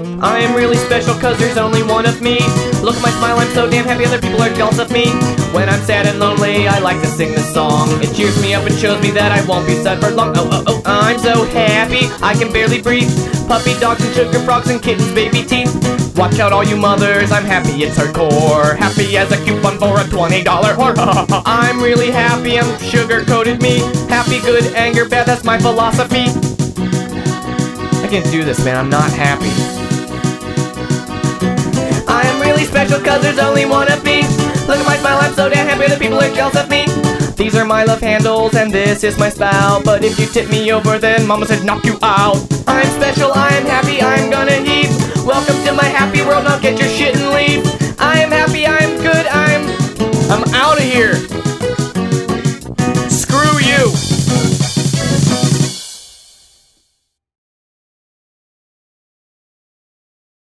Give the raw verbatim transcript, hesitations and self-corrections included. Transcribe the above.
I am really special cause there's only one of me. Look at my smile, I'm so damn happy other people are jealous of me. When I'm sad and lonely, I like to sing this song. It cheers me up and shows me that I won't be sad for long. Oh, oh, oh, I'm so happy, I can barely breathe. Puppy dogs and sugar frogs and kittens, baby teeth. Watch out all you mothers, I'm happy, it's hardcore. Happy as a coupon for a twenty dollar whore. I'm really happy, I'm sugar-coated me. Happy, good, anger, bad, that's my philosophy. I can't do this, man, I'm not happy. I am really special cause there's only one of me. Look at my smile, I'm so damn happy that people are jealous of me. These are my love handles and this is my spout. But if you tip me over then mama said knock you out. I'm special, I am happy, I'm gonna